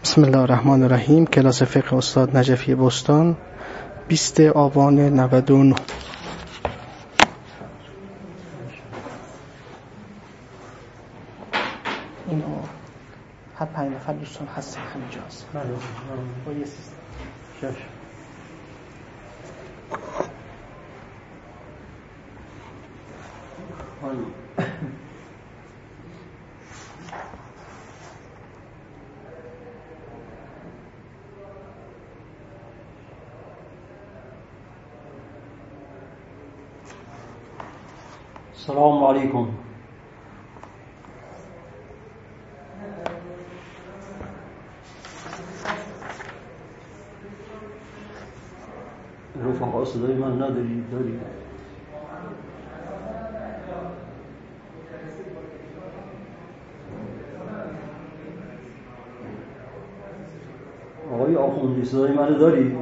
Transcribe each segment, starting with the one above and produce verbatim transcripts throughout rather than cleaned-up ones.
بسم الله الرحمن الرحیم. کلاس فقه استاد نجفی بستان، بیست آبان نود و نه. اینو هر پنج نفر دوستان هستن همینجا هست. بله با یه سیستم شش. السلام علیکم. رفقا صدای من ندارید؟ دارید؟ آقای آخوندی صدای من دارید؟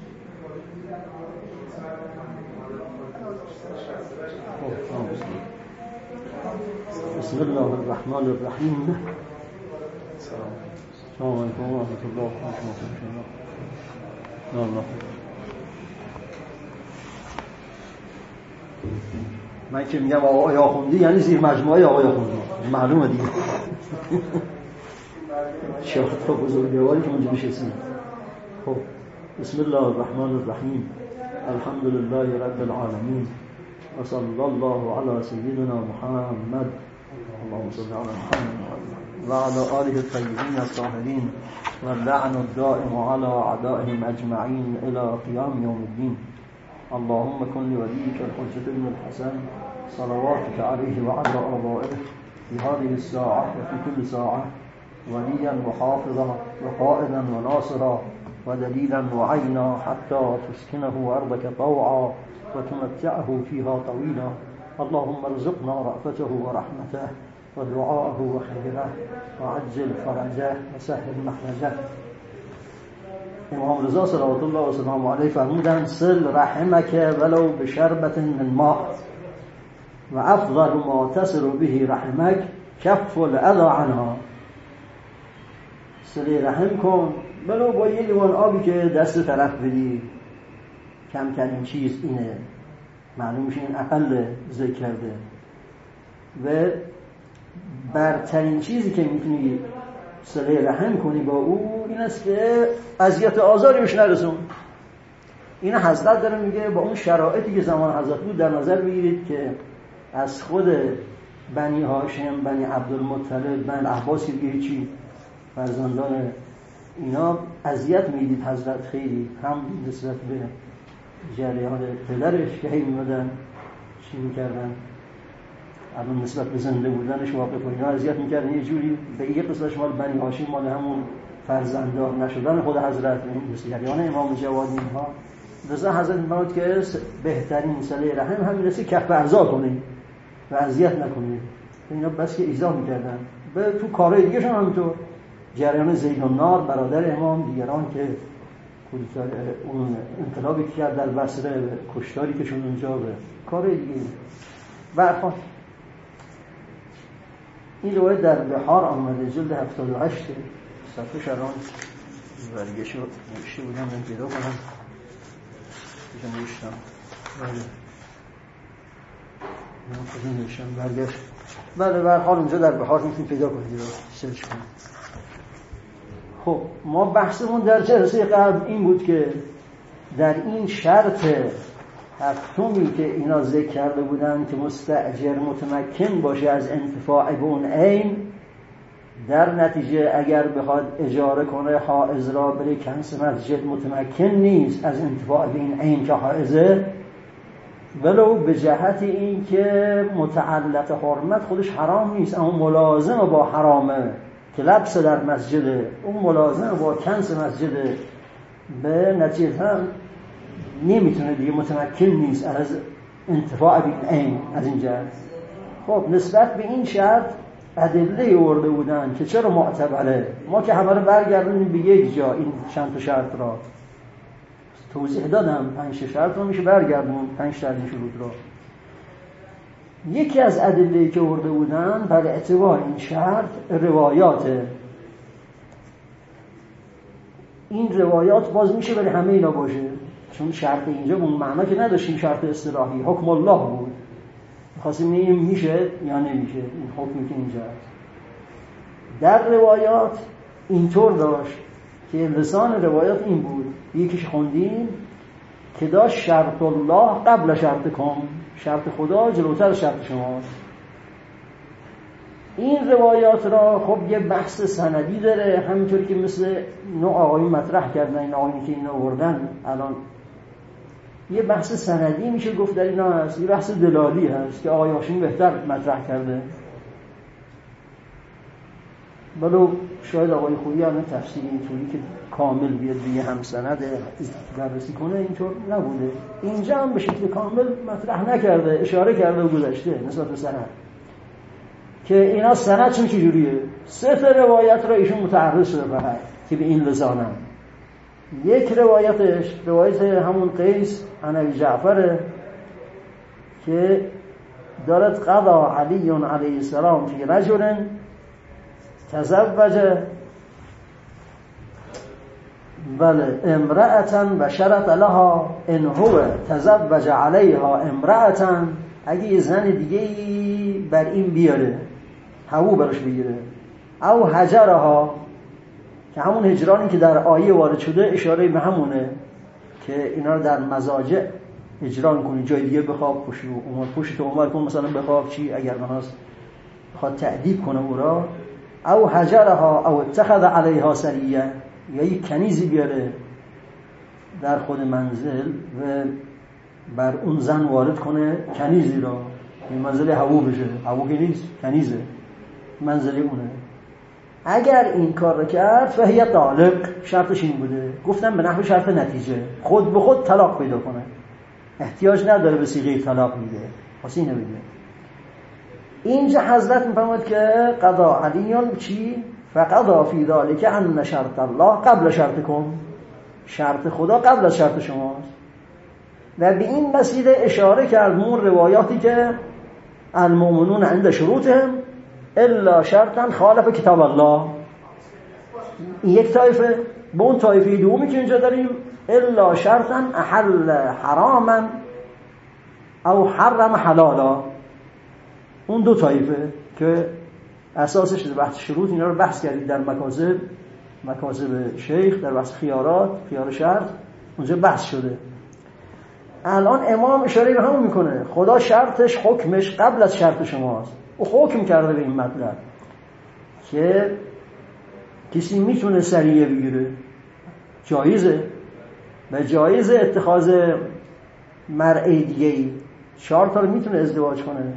بسم الله الرحمن الرحیم. السلام علیکم و رحمت الله و برکاته. نه من که میگم آقای آخوندی یعنی زیر مجموعه آقای آخوندی، معلومه دیگه. شیخ بزرگواری که اونجا نشستیم. خب بسم الله الرحمن الرحیم. الحمد لله رب العالمین و صلی الله علی سیدنا محمد اللهم صل علی محمد و علی آله الطیبین الطاهرین و اللعن الدائم علی اعدائهم اجمعین الی قیام یوم الدین. اللهم کن لولیک الحجة بن الحسن صلواتك علیه و علی آبائه فی هذه الساعة و فی كل ساعة ولیا و حافظا و قائدا و ناصرا و دلیلا و عینا حتی تسکنه ارضك طوعا و تمتعه فيها طويلا. اللهم ارزقنا رأفته و رحمته و دعاءه و خیره و عجل فرجه و سهل مخرجه. امام رضا صلوات الله و سلامه علیه فرمودند صل رحمک ولو بشربة من ماء و افضل ما تصل به رحمک کف الاذی عنها. صله رحم کن ولو با یه لیوان آبی که دست طرف بدی. کم ترین چیز اینه، معلوم میشه این اقل ذکر کرده. و برترین چیزی که میتونی صله رحم کنی با او این است که اذیت آزاری بهش نرسون. این حضرت داره میگه با اون شرایطی که زمان حضرت بود در نظر بگیرید که از خود بنی هاشم، بنی عبدالمطلب، بنی عباس دیگه چی فرزندان اینا اذیت میدید حضرت خیلی، هم نسبت به جریان پدرش که هی میمدن چی میکردن، الان نسبت به زنده بودنش واقف و اینا اذیت میکردن. یه جوری به یه قسمتش مال بنی هاشم، مال همون فرزندان نشدن خود حضرت، مثل جریان امام جواد اینها. لذا حضرت میفرمود که بهترین صله رحم همین است که کف ارضا کنید و اذیت نکنید. اینا بس که ایذا میکردن. به تو کارهای دیگه شون همینطور. جریان زید النار برادر امام، دیگران که اون انقلابی که کرد در بصره، کشتاری که شون اونجا، به کارهای دیگه. برخواه این روایت در بحار آمده، جلد هفتاد و هشت. صفحه شران برگشت رو نوشته بودم، من پیدا کنم بجا نوشتم. بله من خودم نوشتم برگشت. بله برحال اونجا در بحار میتونید پیدا کنید رو سرچ کنید. خب ما بحثمون در جلسه قبل این بود که در این شرط هفتمی که اینا ذکر کرده بودن که مستأجر متمکن باشه از انتفاع به اون عین، در نتیجه اگر بخواد اجاره کنه حائض را بره کنس مسجد متمکن نیست از انتفاع به این عین که حائضه، ولو به جهت این که متعلق حرمت خودش حرام نیست اما ملازم با حرامه که لبس در مسجده، اون ملازم با کنس مسجده، به نتیجه هم نمیتونه دیگه، متمکن نیست از انتفاع به عین از این جهت. خب نسبت به این شرط ادله آورده بودن که چرا معتبره. ما که همه رو برگردونیم به یک جا، این چند تا شرط را توضیح دادم، پنج شرط رو میشه برگردون، پنج تا شروط را. یکی از ادله‌ای که آورده بودن بر اعتبار این شرط روایات این روایات باز میشه ولی همه اینا باشه، چون شرط اینجا اون معنا که نداشتیم شرط اصطلاحی، حکم الله بود. خواستیم ببینیم میشه یا نمیشه این حکمی که اینجا هست. در روایات اینطور داشت که لسان روایات این بود، یکیش خوندیم که داشت شرط الله قبل شرط کن، شرط خدا جلوتر شرط شماست. این روایات را خب یه بحث سندی داره، همینطور که مثل نوع آقایون مطرح کردن، این آقایونی که این آوردن الان یه بحث سندی میشه گفت در اینا هست، یه بحث دلالی هست که آقای هاشمی بهتر مطرح کرده. ولو شاید آقای خویی هم تفسیر اینطوری که کامل بیاد دیگه هم سند بررسی کنه اینطور نبوده. اینجا هم به شکل کامل مطرح نکرده، اشاره کرده و گذشته نسبت به سند که اینا سندشون چجوریه. سه تا روایت را ایشون متعرض شده فقط که به این لسانم. یک روایتش روایت همون قیس عن ابی جعفر که دارد قضا علی علیه السلام فی رجل تزوج بله امرأة و شرط لها ان هو تزوج علیها امرأة، اگه یه زن دیگه بر این بیاره هوو برش بگیره، او هجرها که همون هجرانی که در آیه وارد شده اشاره به همونه که اینا رو در مزاجع هجران کنی، جای دیگه بخواب پشت عمر پشت عمر کن مثلا بخواب چی اگر مناس بخواد تعذیب کنه او را، او هجرها او اتخذ علیها سریه، یا یک کنیزی بیاره در خود منزل و بر اون زن وارد کنه کنیزی را، این منزل هوو بشه، هوو که نیست کنیزه منزل اونه. اگر این کار رو کرد فهیه طالق، شرطش این بوده، گفتم به نحو شرط نتیجه، خود به خود طلاق پیدا کنه، احتیاج نداره به صیغه طلاق میده. واسه اینو بگه اینجا حضرت میفرماید که قضا علیون چی؟ فقضا فی ذلک ان شرط الله قبل شرطکم، شرط خدا قبل از شرط شماست. و به این مسئله اشاره کرد اون روایاتی که المؤمنون عند شروطهم الا شرطا خالف کتاب الله، این یک طایفه. به اون طایفه دومی که اینجا داریم الا شرطا احل حراما او حرم حلالا، اون دو طایفه که اساسش در بحث شروط اینا رو بحث کردید در مکاسب مکاسب شیخ، در بحث خیارات خیار شرط اونجا بحث شده. الان امام اشاره به همون میکنه، خدا شرطش حکمش قبل از شرط شماست. او حکم کرده به این مطلب که کسی میتونه سریه بگیره، جایزه و جایزه اتخاذ مرعی دیگه‌ای، چهار تا رو میتونه ازدواج کنه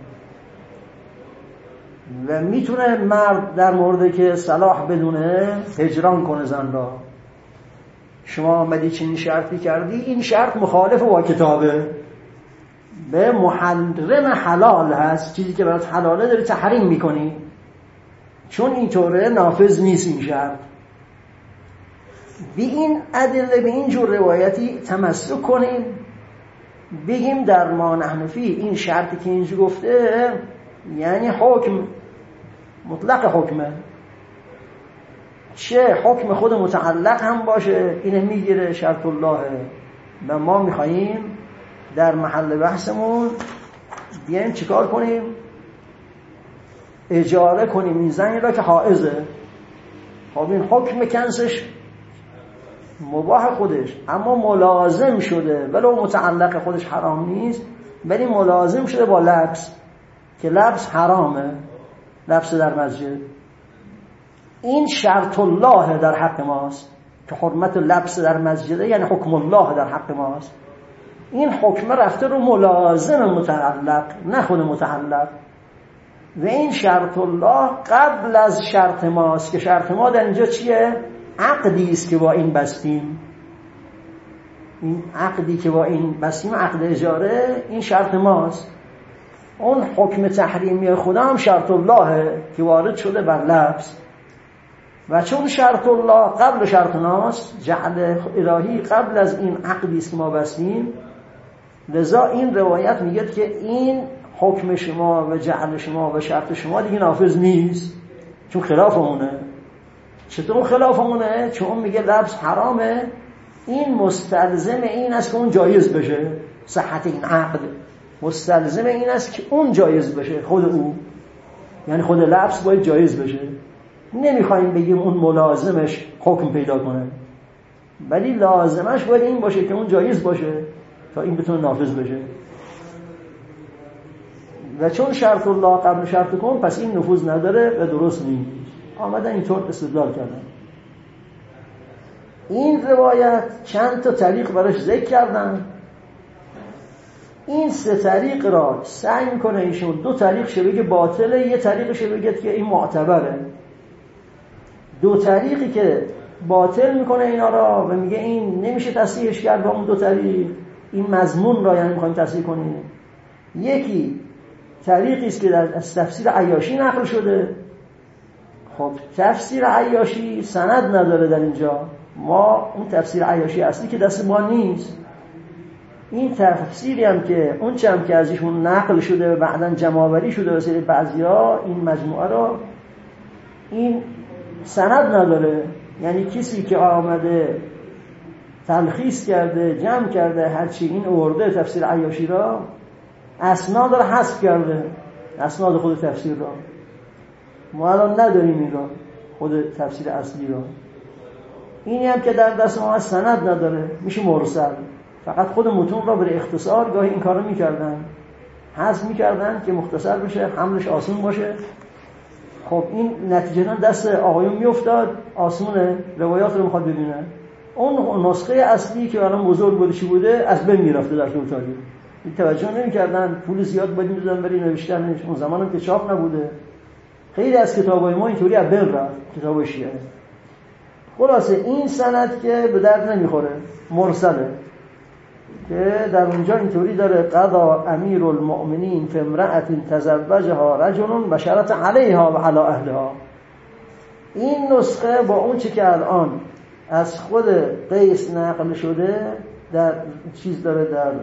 و میتونه مرد در مورد که صلاح بدونه هجران کنه زن را. شما آمدی چنین شرطی کردی، این شرط مخالف با کتابه، به محرم حلال هست، چیزی که برات حلاله داری تحریم میکنی، چون اینطوره نافذ نیست این شرط. بی این ادله به این جور روایتی تمسک کنیم، بگیم در ما نحن فی این شرطی که اینجا گفته یعنی حکم مطلق حکمه، چه حکم خود متعلق هم باشه اینه میگیره شرط الله. و ما میخواییم در محل بحثمون بیایم چیکار کنیم؟ اجاره کنیم این زنی را که حائضه. خب این حکم کنسش مباح خودش، اما ملازم شده ولو متعلق خودش حرام نیست، ولی ملازم شده با لبس که لبس حرامه، لبس در مسجد. این شرط الله در حق ماست که حرمت لبس در مسجده، یعنی حکم الله در حق ماست. این حکم رفته رو ملازم متعلق نه خود متعلق، و این شرط الله قبل از شرط ماست که شرط ما در اینجا چیه؟ عقدی است که با این بستیم. این عقدی که با این بستیم عقد اجاره، این شرط ماست. اون حکم تحریمی خدا هم شرط الله که وارد شده بر لبس، و چون شرط الله قبل شرط ناست، جعل الهی قبل از این عقدی است که ما بستیم، لذا این روایت میگه که این حکم شما و جعل شما و شرط شما دیگه نافذ نیست، چون خلاف اونه. چطور خلافمونه؟ چون میگه لبس حرامه، این مستلزم این است که اون جایز بشه. صحت این عقد مستلزم این است که اون جایز بشه، خود او، یعنی خود لبس باید جایز بشه. نمیخوایم بگیم اون ملازمش حکم پیدا کنه، ولی لازمش باید این باشه که اون جایز باشه تا این بتونه نافذ بشه. و چون شرط الله قبل شرط کن، پس این نفوذ نداره و درست نیست. آمدن اینطور استدلال کردن. این روایت چند تا طریق براش ذکر کردن. این سه طریق را سعی میکنه ایشون دو طریق شه بگه باطله، یه طریقش بگه که این معتبره. دو طریقی که باطل میکنه اینا را و میگه این نمیشه تصحیحش کرد با اون دو طریق، این مضمون را یعنی میخوایم تصحیح کنیم. یکی طریقی است که در تفسیر عیاشی نقل شده. خب تفسیر عیاشی سند نداره در اینجا، ما اون تفسیر عیاشی اصلی که دست ما نیست. این تفسیری هم که اون چه هم که از ایشون نقل شده و بعداً جمع‌آوری شده واسه بعضیا، این مجموعه را این سند نداره. یعنی کسی که آمده تلخیص کرده، جمع کرده، هرچی این آورده تفسیر عیاشی را، اسناد را حذف کرده، اسناد خود تفسیر را. ما الان نداریم این را، خود تفسیر اصلی را. اینی هم که در دست ما سند نداره، میشه مرسل. فقط خود متون را برای اختصار گاهی این کارو میکردن، حذف میکردن که مختصر بشه، حملش آسون باشه. خب این نتیجه دست آقایون میافتاد، آسونه، روایات رو میخواد ببینه. اون نسخه اصلی که الان بزرگ بوده چی بوده از بین میرفته در طول تاریخ. این توجه نمیکردن، پول زیاد باید میدادن برای نوشتنش. اون زمان هم که چاپ نبوده، خیلی از کتابای ما اینطوری از بین رفت، کتاب شیعه. خلاصه این سند که به درد نمیخوره، مرسله، که در اونجا اینطوری داره: قضا امیر المؤمنین فی امرأة تزوجها رجل و شرط علیها و علی اهلها. این نسخه با اون چی که الان از خود قیس نقل شده در چیز داره، در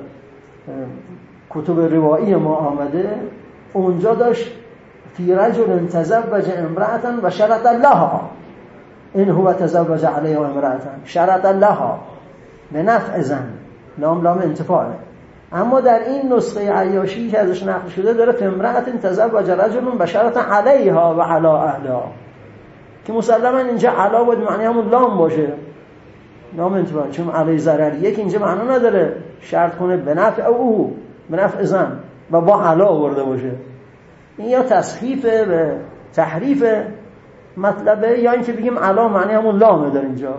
کتب روایی ما آمده، اونجا داشت فی رجل تزوج امرأة و شرط لها این هو تزوج علیها امرأة شرط لها به نفع زن، لام لام انتفاعه. اما در این نسخه عیاشی که ازش نقل شده داره فی امرأة تزوج رجل و شرط علیها و علی اهلها، که مسلما اینجا علا باید معنی همون لام باشه، لام انتفاعه، چون علی ضرر یک اینجا معنا نداره شرط کنه به نفع او، به نفع زن و با علا آورده باشه. این یا تسخیفه و تحریف مطلبه، یا اینکه بگیم علا معنی همون لامه در اینجا.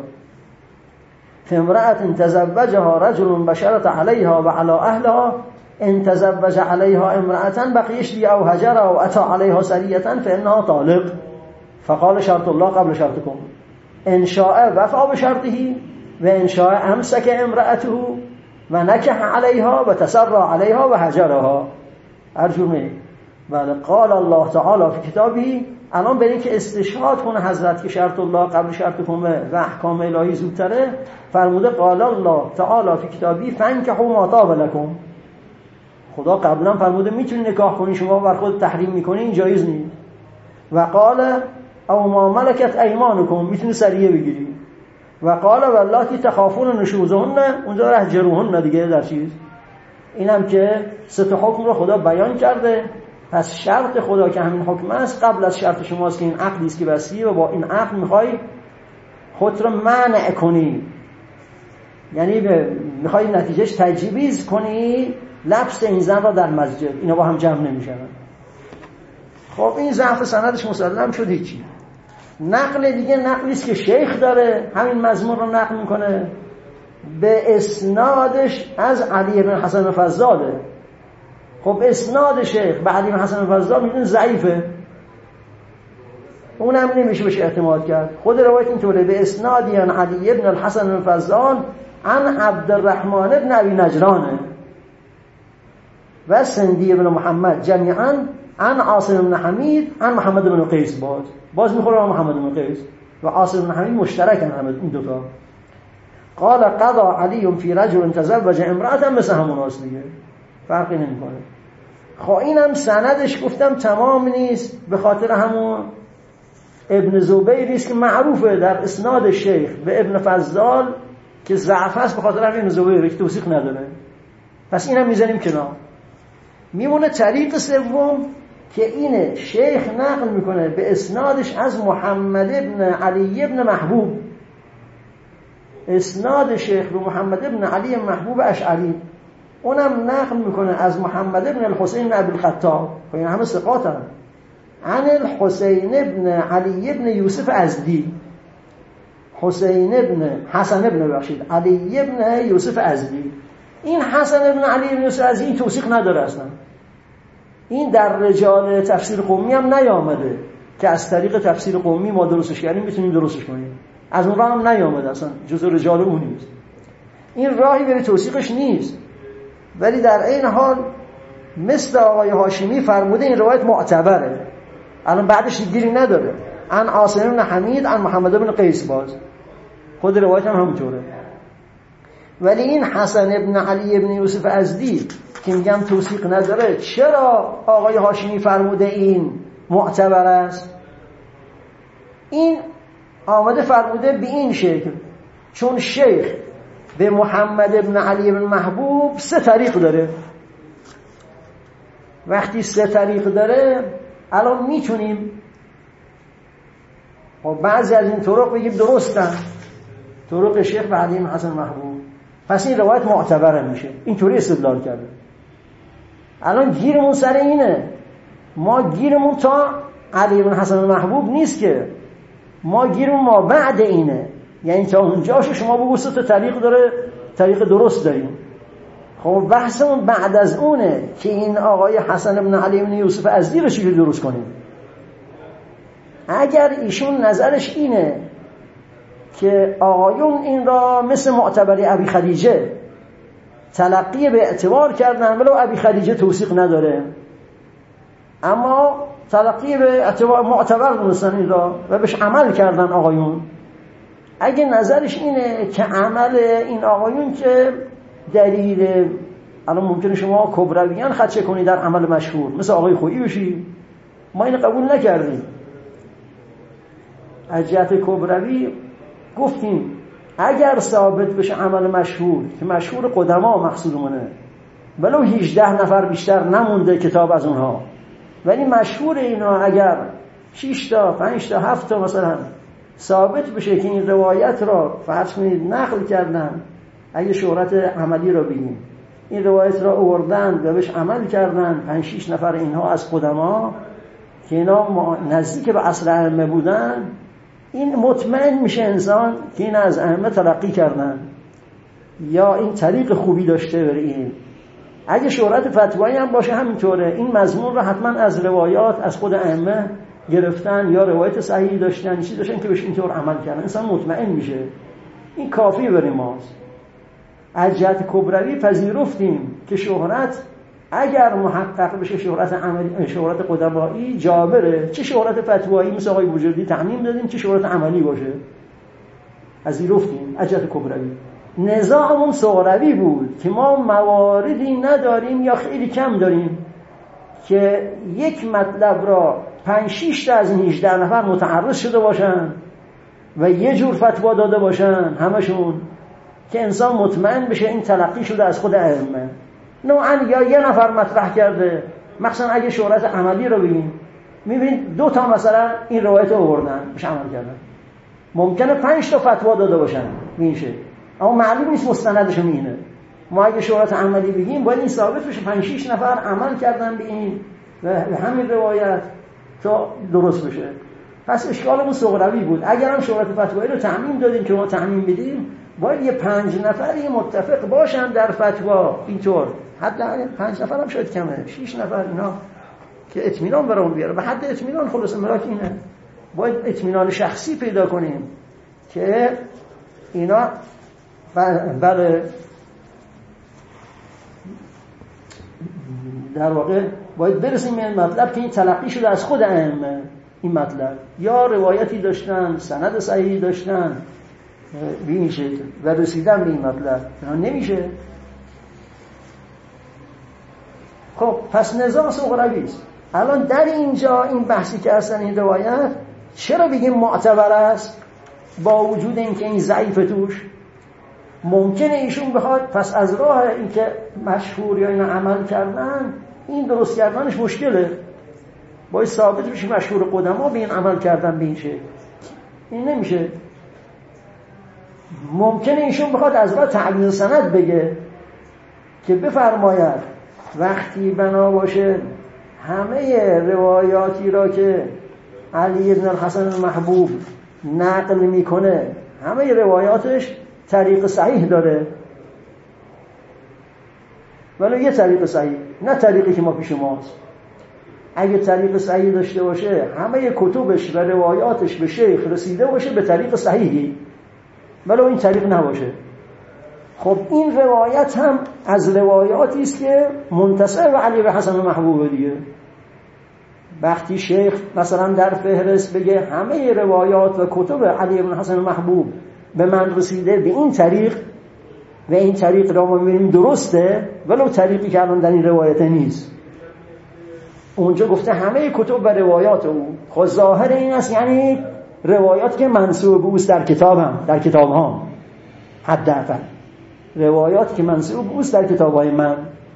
فامرأة تزوجها رجل بشرط علیها و علی اهلها ان تزوج علیها امرأة بقیش بی او هجر او اتا علیها سریة فانها طالق فقال شرط الله قبل شرطكم ان شاء وفا بشرطه و ان شاء امسك امرأته و نکح علیها و تسرع علیها و هجرها. ارجمه بله. قال الله تعالی فی کتابه، الان برای اینکه استشهاد کنه حضرت که شرط الله قبل شرط کنه و احکام الهی زودتره، فرموده قال الله تعالی فی کتابه فانکحوا ما طاب لکم. خدا قبلا فرموده میتونی نکاح کنی، شما بر خود تحریم میکنی، این جایز نیست. و قال او ما ملکت ایمانکم، میتونی سریه بگیری. و قال واللاتی تخافون نشوزهن، اونجا رهجروهن دیگه در چیز. اینم که سه تا حکم رو خدا بیان کرده. پس شرط خدا که همین حکم است قبل از شرط شماست که این عقلی است که بستی و با این عقل میخوای خود رو منع کنی، یعنی میخوای نتیجهش تجویز کنی لبس این زن را در مسجد. اینا با هم جمع نمیشن. خب این ضعف سندش مسلم شد، هیچی. نقل دیگه نقلی است که شیخ داره همین مضمون رو نقل میکنه به اسنادش از علی بن حسن فضاله. خب اسناد شیخ به علی بن حسن فضال میدون ضعیفه، اونم نمیشه بشه اعتماد کرد. خود روایت اینطوره: به اسنادی عن علی بن الحسن الفضال عن عبدالرحمن بن ابی نجران و سندی بن محمد جمیعا عن عاصم بن حمید عن محمد بن قیس. باز باز میخوره محمد بن قیس و عاصم بن حمید مشترکن همه این دو تا. قال قضا علی فی رجل تزوج امرأة، مثل همون است دیگه، فرقی نمیکنه. خب اینم سندش گفتم تمام نیست، به خاطر همون ابن زبیری است که معروفه در اسناد شیخ به ابن فضال که ضعف است به خاطر همین زبیری که توثیق نداره. پس اینم میذاریم کنار. میمونه طریق سوم که اینه شیخ نقل میکنه به اسنادش از محمد ابن علی ابن محبوب. اسناد شیخ رو محمد ابن علی محبوب اشعری، اونم نقل میکنه از محمد ابن الحسین ابن الخطاب. این همه ثقات هم. عن الحسین ابن علی ابن یوسف ازدی، حسین ابن حسن ابن بخشید علی ابن یوسف ازدی. این حسن ابن علی ابن یوسف ازدی این توثیق نداره اصلا. این در رجال تفسیر قومی هم نیامده که از طریق تفسیر قومی ما درستش کردیم بتونیم درستش کنیم. از اون راه هم نیامده، اصلا جزء رجال اون نیست. این راهی برای توثیقش نیست. ولی در این حال مثل آقای هاشمی فرموده این روایت معتبره. الان بعدش گیری نداره. عن عاصم بن حمید عن محمد بن قیس، باز خود روایت هم همونطوره. ولی این حسن ابن علی ابن یوسف ازدی که میگم توثیق نداره، چرا آقای هاشمی فرموده این معتبر است؟ این آمده فرموده به این شکل چون شیخ به محمد ابن علی ابن محبوب سه طریق داره. وقتی سه طریق داره الان میتونیم و بعضی از این طرق بگیم درستن، طرق شیخ به علی ابن حسن محبوب، پس این روایت معتبر میشه. اینطوری استدلال کرده. الان گیرمون سر اینه، ما گیرمون تا علی ابن حسن محبوب نیست که، ما گیرمون ما بعد اینه. یعنی تا اونجاشو شما بگو سه تا طریق داره، طریق درست داریم. خب بحثمون بعد از اونه که این آقای حسن ابن علی ابن یوسف ازدی رو چجوری درست کنیم. اگر ایشون نظرش اینه که آقایون این را مثل معتبری ابی خدیجه تلقی به اعتبار کردن، ولو ابی خدیجه توثیق نداره، اما تلقی به اعتبار معتبر دونستن این را و بهش عمل کردن آقایون. اگه نظرش اینه که عمل این آقایون که دلیل، الان ممکنه شما کبرویان خدشه کنید در عمل مشهور مثل آقای خویی بشی، ما این قبول نکردیم. از جهت کبروی گفتیم اگر ثابت بشه عمل مشهور که مشهور قدما مقصودمونه، ولو هجده نفر بیشتر نمونده کتاب از اونها، ولی مشهور اینا اگر شش تا پنج تا هفت تا مثلا ثابت بشه که این روایت را فرض کنید نقل کردن، اگه شهرت عملی را بگیم این روایت را آوردن و بهش عمل کردن پنج شش نفر اینها از قدما که اینا نزدیک به اصل ائمه بودن، این مطمئن میشه انسان که این از ائمه تلقی کردن یا این طریق خوبی داشته بر این. اگه شهرت فتوایی هم باشه همینطوره، این مضمون رو حتما از روایات از خود ائمه گرفتن یا روایت صحیحی داشتن، چیزی داشتن که بهش اینطور عمل کردن، انسان مطمئن میشه. این کافی برای ماست. از جهت کبروی پذیرفتیم که شهرت اگر محقق بشه شهرت عملی، شهرت قدمایی جابره، چه شهرت فتوایی مثل آقای بوجردی تعمیم دادیم، چه شهرت عملی باشه پذیرفتیم. از جهت کبروی نزاعمون صغروی بود که ما مواردی نداریم یا خیلی کم داریم که یک مطلب را پنج شش تا از این هجده نفر متعرض شده باشن و یه جور فتوا داده باشن همشون، که انسان مطمئن بشه این تلقی شده از خود ائمه. نوعاً یا یه نفر مطرح کرده، مثلا اگه شهرت عملی رو ببینیم میبینید دو تا مثلا این روایت رو آوردن بهش عمل کردن، ممکنه پنج تا فتوا داده باشن میشه، اما معلوم نیست مستندشون اینه. ما اگه شهرت عملی بگیم باید این ثابت بشه پنج شش نفر عمل کردن به این و همین روایت تا درست بشه. پس اشکالمون صغروی بود. اگر هم شهرت فتوایی رو تعمیم دادیم که ما تعمیم بدیم، باید یه پنج نفری متفق باشن در فتوا، اینطور حتی پنج نفر هم شاید کمه، شش نفر اینا که اطمینان برامون بیاره. به حد اطمینان خلاص ملاک اینه، باید اطمینان شخصی پیدا کنیم که اینا بله در واقع باید برسیم به این مطلب که این تلقی شده از خود ائمه، این مطلب یا روایتی داشتن، سند صحیحی داشتن به این شکل و رسیدن به این مطلب، نمیشه. خب پس نزاع صغروی است. الان در اینجا این بحثی که هستن این روایت چرا بگیم معتبر است با وجود اینکه این ضعیف توش؟ ممکنه ایشون بخواد پس از راه اینکه مشهور یا اینا عمل کردن این درست کردنش مشکله، باید ثابت بشه مشهور قدما به این عمل کردن به این شکل، این نمیشه. ممکنه ایشون بخواد از راه تعویض سند بگه که بفرماید وقتی بنا باشه همه روایاتی را که علی بن الحسن المحبوب نقل میکنه همه روایاتش طریق صحیح داره، ولی یه طریق صحیح، نه طریقی که ما پیش ماست. اگه طریق صحیح داشته باشه همه کتبش و روایاتش به شیخ رسیده باشه به طریق صحیحی، ولی این طریق نباشه. خب این روایت هم از روایاتی است که منتسب به علی بن حسن المحبوب دیگه. وقتی شیخ مثلا در فهرست بگه همه روایات و کتب علی بن حسن المحبوب به من رسیده به این طریق و این طریق را ما می‌بینیم درسته، ولو طریقی که الان در این روایت نیست. اونجا گفته همه کتب و روایات او. خب ظاهر این است یعنی روایات که منسوب اوست در کتاب هم در کتاب ها، حداقل روایات که منسوب اوست در کتاب‌های من،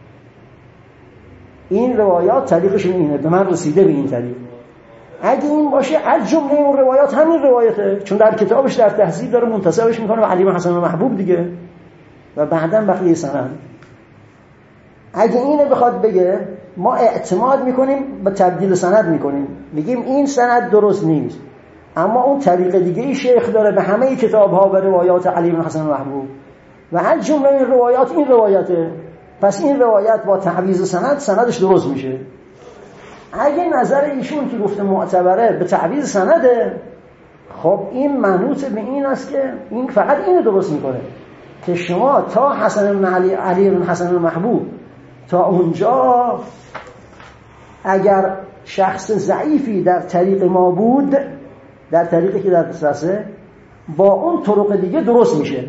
این روایات طریقشون اینه، به من رسیده به این طریق. اگه این باشه از جمله اون روایات همین روایته، چون در کتابش در تهذیب داره منتسبش میکنه به علی بن حسن المحبوب دیگه و بعداً بقیه سند. اگه اینو بخواد بگه ما اعتماد میکنیم به تبدیل سند میکنیم، میگیم این سند درست نیست، اما اون طریق دیگه ای شیخ داره به همه کتاب‌ها و روایات علی بن حسن المحبوب و از جمله این روایات این روایته، پس این روایت با تعویض سند سندش درست میشه. اگه نظر ایشون که گفته معتبره به تعویض سنده، خب این منوط به این است که این فقط اینو درست میکنه که شما تا حسن بن علی علی بن حسن المحبوب تا اونجا اگر شخص ضعیفی در طریق ما بود، در طریقی که در دسترسه، با اون طرق دیگه درست میشه.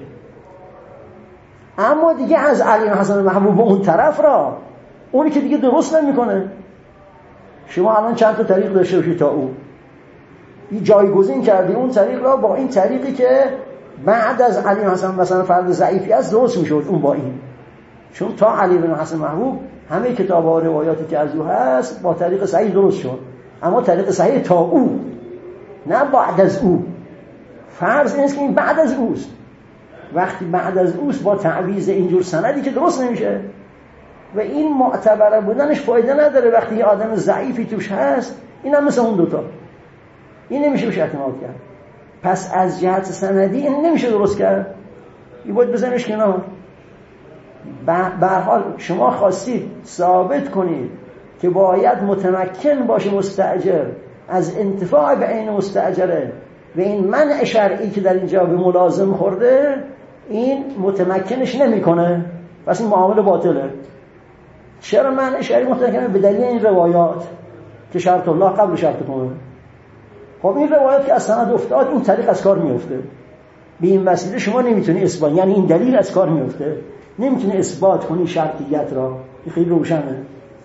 اما دیگه از علی بن حسن المحبوب اون طرف را اونی که دیگه درست نمیکنه. شما الان چند تا طریق داشته باشید تا او این جایگزین کردی اون طریق را با این طریقی که بعد از علی بن حسن مثلا فرد ضعیفی است درست میشد اون با این، چون تا علی بن حسن محبوب همه کتاب ها و روایاتی که از او هست با طریق صحیح درست شد، اما طریق صحیح تا او، نه بعد از او. فرض اینست که این بعد از اوست. وقتی بعد از اوست با تعویض اینجور سندی که درست نمیشه و این معتبر بودنش فایده نداره. وقتی یه آدم ضعیفی توش هست این هم مثل اون دوتا، این نمیشه بشه اعتماد کرد. پس از جهت سندی این نمیشه درست کرد، این باید بزنش کنار. به هر حال شما خواستید ثابت کنید که باید متمکن باشه مستاجر از انتفاع به عین مستاجره و این منع شرعی که در اینجا به ملازم خورده این متمکنش نمیکنه، پس این معامله باطله. چرا منع شرعی متمکنه؟ به دلیل این روایات که شرط الله قبل شرط کنه. خب این روایات که از سند افتاد این طریق از کار میفته، به این وسیله شما نمیتونی اثبات، یعنی این دلیل از کار میفته، نمیتونی اثبات کنی شرطیت را. این خیلی روشنه.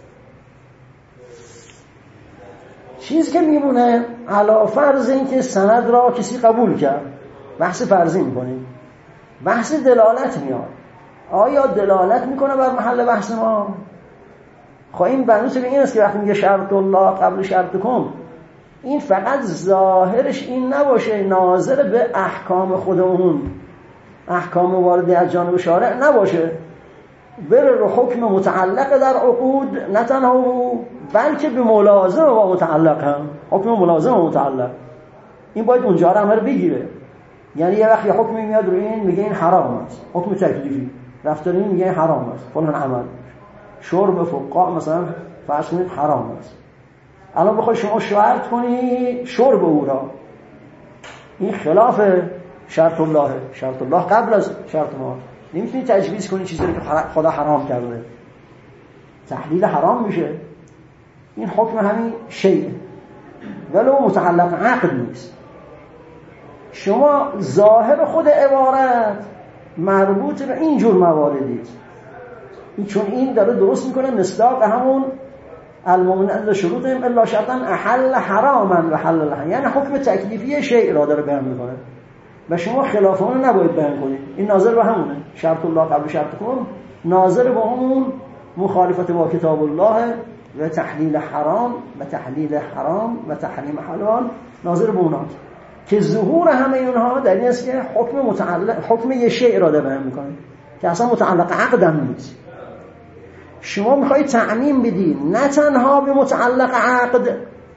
چیزی که میمونه علا فرض این که سند را کسی قبول کرد، بحث فرضی میکنیم، بحث دلالت میاد. آیا دلالت میکنه بر محل بحث ما؟ خب این بنوس به این است که وقتی میگه شرط الله قبل شرط کن، این فقط ظاهرش این نباشه ناظر به احکام خودمون، احکام وارده از جانب شارع نباشه، بره رو حکم متعلق در عقود نه تنها بلکه به ملازم و متعلق هم، حکم ملازم و متعلق این باید اونجا رو همه بگیره. یعنی یه وقت یه حکمی میاد روی این میگه این حرام است، حکم تکلیفی، رفتار این میگه این حرام است، فلان عمل شرب فقاع مثلا فرض کنید حرام است. الان بخوای شما شرط کنی شرب او را، این خلاف شرط الله، شرط الله قبل از شرط ما. نمیتونی تجویز کنی چیزی رو که خدا حرام کرده، تحلیل حرام میشه. این حکم همین شیء ولو متعلق عقد نیست. شما ظاهر خود عبارت مربوط به این جور مواردی، چون این داره درست میکنه مصداق همون المؤمنون شروطهم الا شرطا احل حراما و حلل حراما، یعنی حکم تکلیفی شیء را داره بیان میکنه و شما خلاف اون نباید بیان کنید. این ناظر به همونه، شرط الله قبل شرطکم، ناظر به همون مخالفت با کتاب الله و تحلیل حرام و تحلیل حرام و تحریم حلال، ناظر به اونها که ظهور همه اونها در این است که حکم متعلق حکم یه شیء را بیان میکنه که اصلا متعلق عقد هم نیست. شما میخواید تعمیم بدید نه تنها به متعلق عقد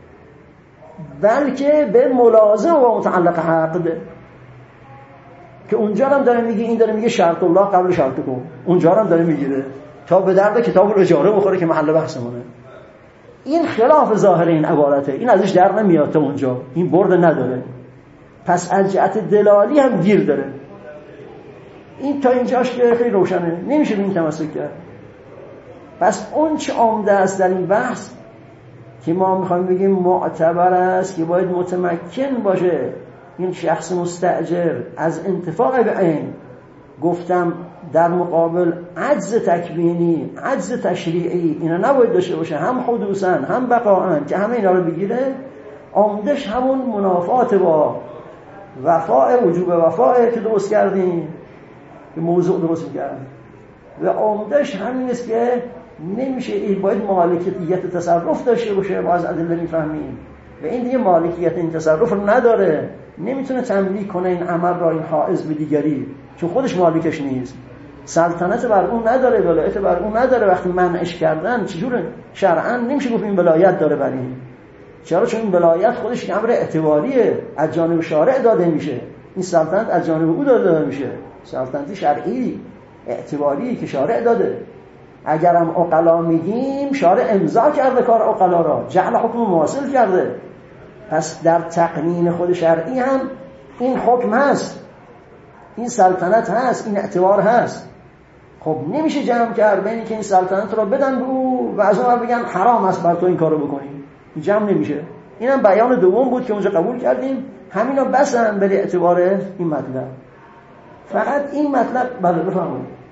بلکه به ملازم با متعلق عقد، که اونجا هم داره میگه، این داره میگه شرط الله قبل شرط کن، اونجا هم داره میگیره تا به درد کتاب الاجاره بخوره که محل بحثمونه. این خلاف ظاهر این عبارته، این ازش در نمیاد تا اونجا، این برد نداره. پس از جهت دلالی هم گیر داره. این تا اینجاش که خیلی روشنه، نمیشه به این تمسک کرد. پس اون چه عمده است در این بحث که ما میخوایم بگیم معتبر است که باید متمکن باشه این شخص مستأجر از انتفاع به عین، گفتم در مقابل عجز تکوینی، عجز تشریعی اینا نباید داشته باشه، هم حدوثاً هم بقاءً، که همه اینا رو بگیره. عمدش همون منافات با وفاء، وجوب وفاء که درست کردیم، که موضوع درست می‌کردیم، و عمدش همین است که نمیشه، این باید مالکیت تصرف داشته باشه، باز ادله میفهمیم، و این دیگه مالکیت این تصرف رو نداره، نمیتونه تملیک کنه این عمل را این حائز به دیگری، چون خودش مالکش نیست، سلطنت بر اون نداره، ولایت بر اون نداره. وقتی منعش کردن چجوره؟ شرعاً نمیشه گفت این ولایت داره بر این. چرا؟ چون این ولایت خودش امر اعتباریه، از جانب شارع داده میشه، این سلطنت از جانب او داده میشه، سلطنتی شرعی اعتباری که شارع داده. اگرم عقلا میگیم شارع امضا کرده کار عقلا را، جعل حکم مواصل کرده، پس در تقنین خود شرعی هم این حکم هست، این سلطنت هست، این اعتبار هست. خب نمیشه جمع کرد بین که این سلطنت را بدن به او و از اون بگن حرام است بر تو این کارو بکنی، این جمع نمیشه. اینم بیان دوم بود که اونجا قبول کردیم، همینا بسن به اعتبار این مطلب. فقط این مطلب بله بفرمایید.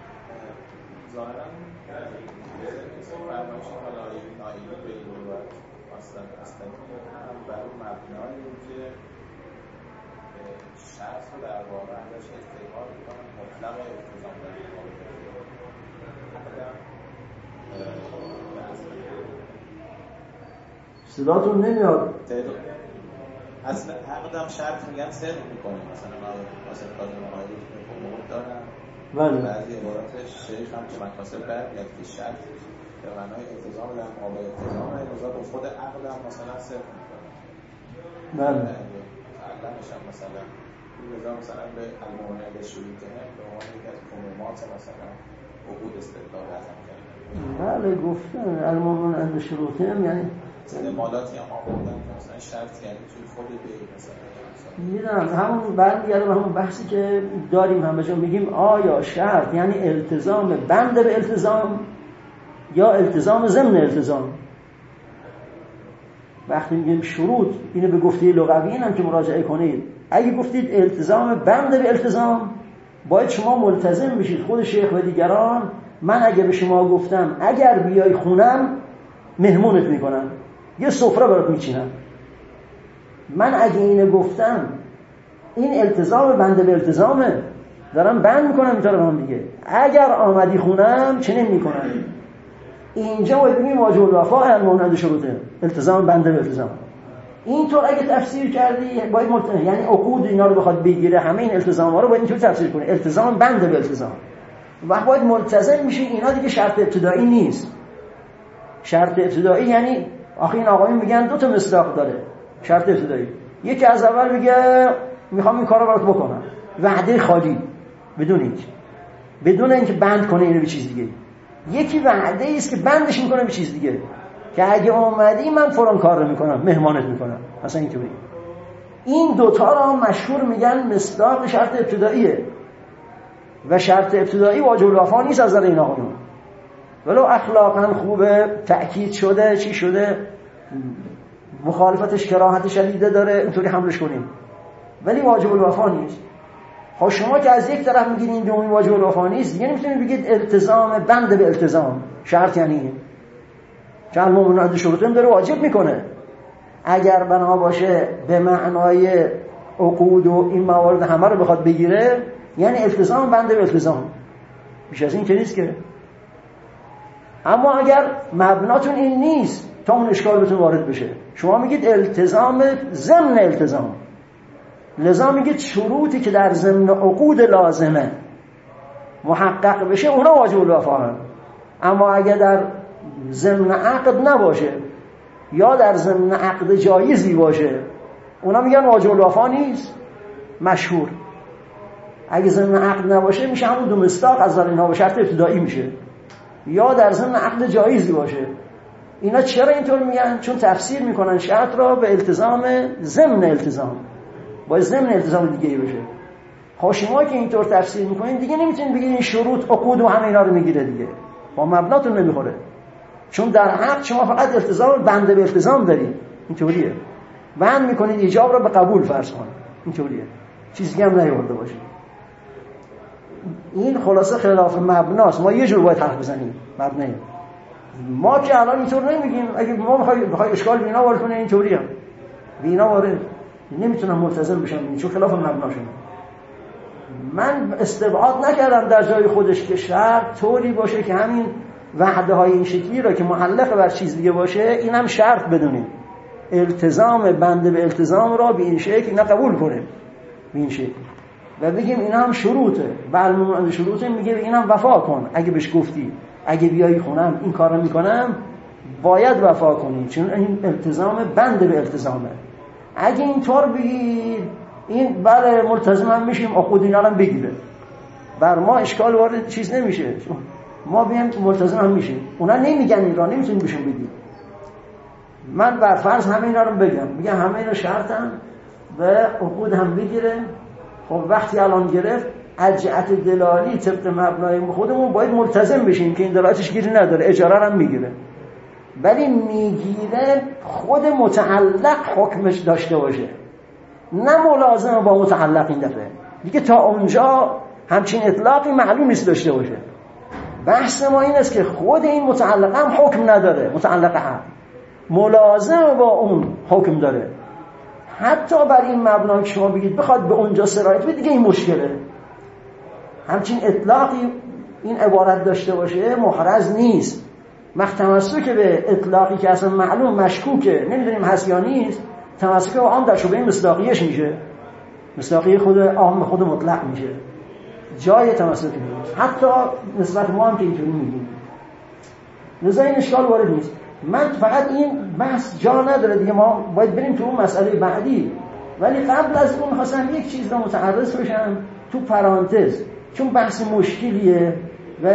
صداتون نمیاد. اصلا حقدم شرط میگن صدق میکنه، مثلا ما واسه قانون مالی حقوق دارن، بله بعضی عباراتش شریف هم که مکاسب برمیاد که شرط به معنای التزام در مقابل التزام امضا با خود عقدم مثلا صدق میکنه. بله علمش هم مثلا این نظام مثلا به المؤمنین به شروطهم به عنوان یکی از عمومات مثلا عقود استدلال لازم کرد. بله گفتن المؤمنین به شروطهم یعنی مالاتی هم آوردن که مثلا شرط یعنی توی خود بیعی مثلا میدونم همون برمیگرده به همون بحثی که داریم هم بهشون میگیم آیا شرط یعنی التزام بند به التزام یا التزام ضمن التزام. وقتی میگیم شروط اینو به گفته لغوی اینم که مراجعه کنید، اگه گفتید التزام بند به التزام باید شما ملتزم بشید. خود شیخ و دیگران من اگه به شما گفتم اگر بیای خونم مهمونت میکنم، یه سفره برات میچینم، من اگه اینو گفتم این التزام بنده به التزامه، دارم بند میکنم اینطور هم دیگه، اگر آمدی خونم چنین میکنم. اینجا باید بگیم واجب الوفاء المؤمنین شروطه، التزام بنده به التزام. اینطور اگه تفسیر کردی باید ملت... یعنی عقود اینا رو بخواد بگیره، همه این التزام‌ها رو باید اینطور تفسیر کنی، التزام بنده به التزام، و باید ملتزم میشی. اینا دیگه شرط ابتدایی نیست. شرط ابتدایی یعنی آخه این آقایون میگن دو تا مصداق داره شرط ابتدایی. یکی از اول میگه میخوام این کارو برات بکنم، وعده خالی بدون اینکه بدون اینکه بند کنه اینو به چیز دیگه. یکی وعده ای است که بندش میکنه به چیز دیگه، که اگه اومدی من فلان کار رو میکنم، مهمانت میکنم، مثلا اینطوری. این دوتا را مشهور میگن مصداق شرط ابتداییه، و شرط ابتدایی واجب الوفا نیست از نظر این آقایون، ولو اخلاقا خوبه، تأکید شده، چی شده، مخالفتش کراهت شدیده داره، اینطوری حملش کنیم، ولی واجب الوفا نیست. خب شما که از یک طرف میگید این دومی واجب الوفا نیست، دیگه نمیتونید بگید التزام بند به التزام. شرط یعنی چون المؤمنون عند شروطهم داره واجب میکنه. اگر بنا باشه به معنای عقود و این موارد همه رو بخواد بگیره، یعنی التزام بنده به التزام، بیش از این که نیست که. اما اگر مبناتون این نیست تا اون اشکال بهتون وارد بشه، شما میگید التزام ضمن التزام، لذا میگید شروطی که در ضمن عقود لازمه محقق بشه اونا واجب الوفا. اما اگر در ضمن عقد نباشه یا در ضمن عقد جایزی باشه، اونا میگن واجب الوفا نیست. مشهور اگه ضمن عقد نباشه میشه همون دو مصداق از اینا به شرط ابتدایی میشه، یا در ضمن عقد جایزی باشه. اینا چرا اینطور میگن؟ چون تفسیر میکنن شرط را به التزام ضمن التزام، باید ضمن التزام دیگه بشه. خب شما که اینطور تفسیر میکنین دیگه نمیتونید بگید این شروط عقود و همه اینا رو میگیره، دیگه با مبناتون نمیخوره. چون در حق شما فقط التزام بنده به التزام دارید، اینطوریه. بند میکنید ایجاب را به قبول فرض کن، اینطوریه، چیزی هم نیورده باشه. این خلاصه خلاف مبناست. ما یه جور باید حرف بزنیم، مبناییم. ما که الان اینطور نمیگیم. اگه ما بخوای بخوای اشکال بینا وارد کنه اینطوریه، بینا وارد نمیتونم ملتزم بشم چون خلاف مبناشه. من استبعاد نکردم در جای خودش که شرط طوری باشه که همین وعده های این شکلی را که معلق بر چیز دیگه باشه این هم شرط بدونیم، التزام بنده به التزام را به این شکل اینا قبول کنه، به این شکل، و بگیم اینا هم شروطه، برنامه شروطه، میگه اینا هم وفا کن. اگه بهش گفتی اگه بیایی خونم این کارو میکنم باید وفا کنی، چون این التزام بنده به التزامه. اگه اینطور بگی این بله ملتزم هم میشیم، عقود اینا هم بگیره، بر ما اشکال وارد چیز نمیشه، ما بیم ملتزم هم میشیم. اونا نمیگن این را، نمیتونیم بهشون بگیم. من بر فرض همه اینا رو بگم، میگم همه اینا شرطن و عقود هم بگیره. خب وقتی الان گرفت ارجعت دلالی طبق مبنای خودمون باید ملتزم بشیم که این دلالتش گیری نداره، اجاره هم میگیره، ولی میگیره خود متعلق حکمش داشته باشه، نه ملازمه با متعلق. این دفعه دیگه تا اونجا همچین اطلاقی معلوم نیست داشته باشه. بحث ما این است که خود این متعلق هم حکم نداره، متعلق هم ملازمه با اون حکم داره. حتی بر این مبنا که شما بگید بخواد به اونجا سرایت بده دیگه این مشکله. همچین اطلاقی این عبارت داشته باشه محرز نیست. وقت تمسک به اطلاقی که اصلا معلوم مشکوکه، نمیدونیم هست یا نیست، تمسک به آن در شبه مصداقیش میشه، مصداقی خود عام خود مطلق میشه، جای تمسک نیست. حتی نسبت ما هم که اینطوری میگیم، لذا این اشکال وارد نیست. من فقط این بحث جا نداره دیگه، ما باید بریم تو اون مسئله بعدی. ولی قبل از اون خواستم یک چیز رو متعرض بشم تو پرانتز، چون بحث مشکلیه و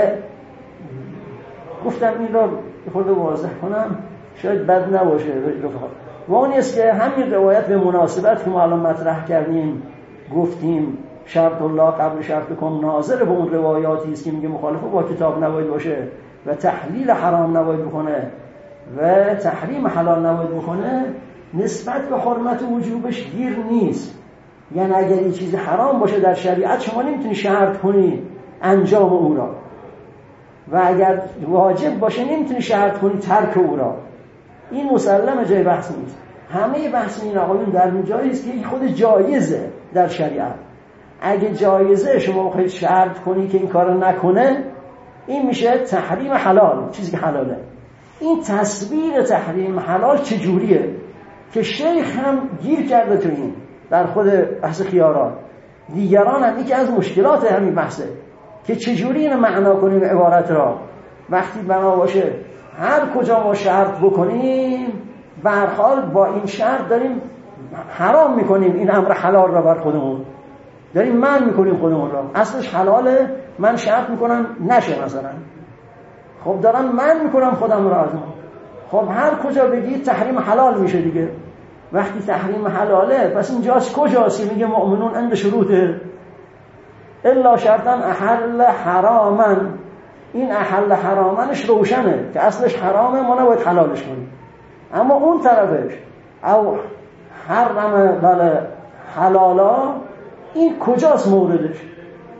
گفتم این رو خورده واضح کنم، شاید بد نباشه رفقا. و اون است که همین روایت به مناسبت که ما الان مطرح کردیم، گفتیم شرط الله قبل شرط کن ناظر به اون روایاتی است که میگه مخالفه با کتاب نباید باشه و تحلیل حرام نباید بکنه و تحریم حلال نباید بکنه، نسبت به حرمت وجوبش گیر نیست. یعنی اگر این چیز حرام باشه در شریعت شما نمیتونی شرط کنی انجام او را، و اگر واجب باشه نمیتونی شرط کنی ترک او را. این مسلمه، جای بحث نیست. همه بحث این آقایون در اون جایی است که این خود جایزه در شریعت. اگه جایزه شما بخواید شرط کنی که این کارو نکنه، این میشه تحریم حلال، چیزی که حلاله. این تصویر تحریم حلال چجوریه که شیخ هم گیر کرده تو این در خود بحث خیارات. دیگران هم یکی از مشکلات همین بحثه که چجوری اینو معنا کنیم عبارت را. وقتی بنا باشه هر کجا ما شرط بکنیم به هر حال با این شرط داریم حرام میکنیم این امر حلال را بر خودمون، داریم من میکنیم خودمون را. اصلش حلاله، من شرط میکنم نشه مثلا، خب دارم من میکنم خودم را از اون. خب هر کجا بگید تحریم حلال میشه دیگه. وقتی تحریم حلاله پس اینجاست کجاست؟ میگه مؤمنون عند شروطه الا شرطا احل حراما. این احل حرامنش روشنه که اصلش حرامه، ما نباید حلالش کنیم. اما اون طرفش او حرم بله حلالا، این کجاست موردش؟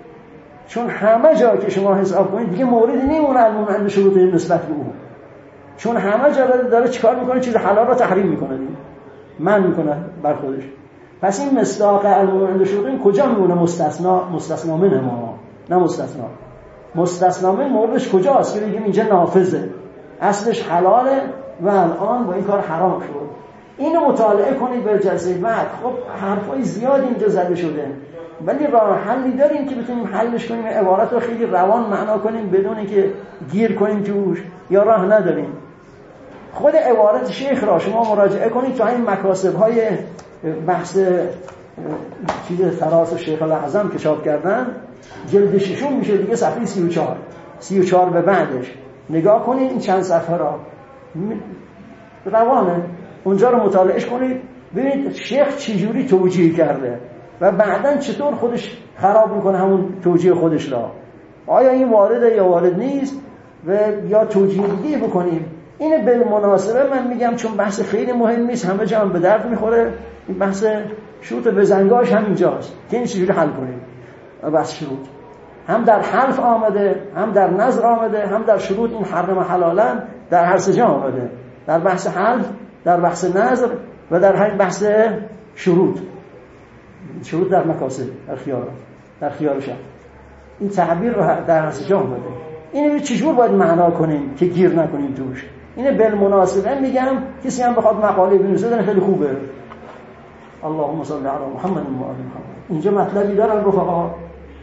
چون همه جا که شما حساب کنید دیگه موردی نمیمونه المؤمن عند شروطه نسبت به اون. چون همه جا داره چیکار میکنه؟ چیز حلال رو تحریم میکنه دیگه، من میکنه بر خودش. پس این مصداق المؤمن شروطین کجا میمونه؟ مستثنا، مستثنا منه ما، نه مستثنا. مستثنا من موردش کجاست که بگیم اینجا نافذه، اصلش حلاله و الان با این کار حرام شد. اینو مطالعه کنید به جلسه بعد. خب حرفای زیاد اینجا زده شده، ولی راه حلی داریم که بتونیم حلش کنیم، عبارت رو خیلی روان معنا کنیم بدون اینکه گیر کنیم توش، یا راه نداریم. خود عبارت شیخ را شما مراجعه کنید تو این مکاسب‌های بحث چیز تراث شیخ الاعظم که چاپ کردن، جلد ششم میشه دیگه، صفحه سی و چهار سی و چهار به بعدش نگاه کنید این چند صفحه را روانه، اونجا رو مطالعهش کنید ببینید شیخ چجوری توجیه کرده و بعداً چطور خودش خراب میکنه همون توجیه خودش را. آیا این وارده یا وارد نیست و یا توجیه دیگه بکنیم. اینه بالمناسبه من میگم چون بحث خیلی مهم نیست، همه جا هم به درد میخوره، این بحث شروط بزنگاش هم اینجاست که این چجوری حل کنیم. بحث شروط هم در حلف آمده، هم در نظر آمده، هم در شروط این حرم حلالن در هر سه جا آمده، در بحث حلف، در بحث نظر و در همین بحث شروط. شروط در مکاسب، در خیال، در خیال شد. این تعبیر رو در هر سه جا آمده. اینو چجور باید معنا کنیم که گیر نکنیم توش. اینه بالمناسبه میگم کسی هم بخواد مقاله بنویسه خیلی خوبه. اللهم صل علی محمد و آل محمد. اینجا مطلبی دارن رفقا.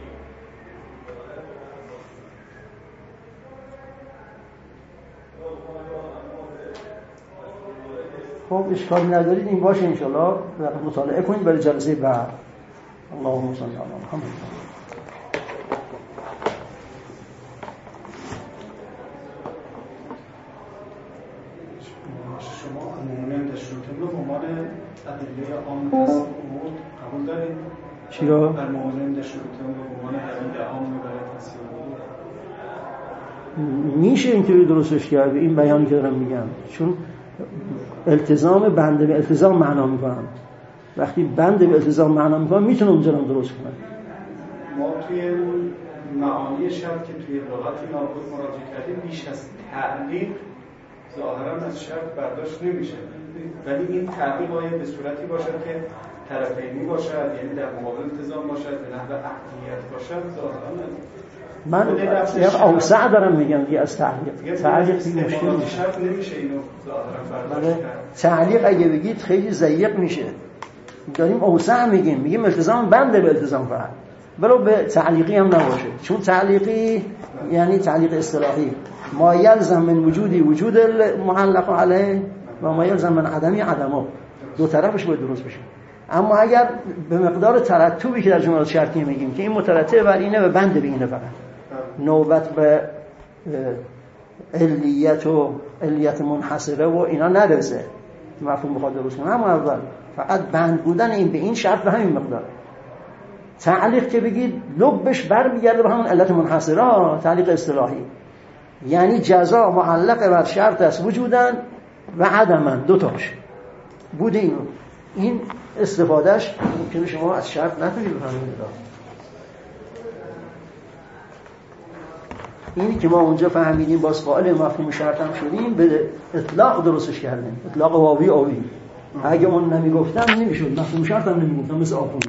خب اشکالی ندارید، این باشه انشالله مطالعه کنید برای جلسه بعد. اللهم صل علی محمد. شما المؤمن شروطین رو به عنوان ادله عام هست امور قبول دارید؟ چی رو؟ المؤمن شروطین رو به عنوان ادله عام برای تفسیر امور میشه اینطوری درستش کرد این بیانی که دارم میگم، چون التزام بنده به التزام معنا میکنم. وقتی بنده به التزام معنا میکنم میتونه اونجا رو درست کنم. ما توی اون معانی شرط که توی لغت نابود مراجعه کردیم بیش از تعلیق ظاهرا از شرط برداشت نمیشه، ولی این تعلیق باید به صورتی باشد که طرفینی باشد، یعنی در مقابل التزام باشد، به نحو عقلیت باشد. ظاهرا من یک اوسع دارم میگم دیگه از تعلیق. تعلیق دیگه مشکل میشه. شرط نمیشه اینو ظاهرا برداشت کرد. تعلیق اگه بگید خیلی ضیق میشه. داریم اوسع میگیم، میگیم التزام بنده به التزام فقط. ولو به تعلیقی هم نباشه، چون تعلیقی یعنی تعلیق اصطلاحی ما یلزم من وجودی وجود المعلق علیه و ما یلزم من عدمی عدمه، دو طرفش باید درست بشه. اما اگر به مقدار ترتبی که در جملات شرطی میگیم که این مترتب بر اینه و بنده به اینه، فقط نوبت به علیت و علیت منحصره و اینا نرسه، مفهوم بخواد درست کنه. اما اول فقط بند بودن این به این شرط به همین مقدار. تعلیق که بگید لبش برمیگرده به همون علت منحصره ها، تعلیق اصطلاحی یعنی جزا معلق بر شرط است وجودن و عدمن، دو تاش بوده. اینو این استفادهش ممکنه شما از شرط نتونید بفهمید. اینی که ما اونجا فهمیدیم باز قائل مفهوم شرط هم شدیم، به اطلاق درستش کردیم، اطلاق واوی آوی. اگه اون نمیگفتم نمیشد، مفهوم شرط هم نمیگفتم مثل آخون.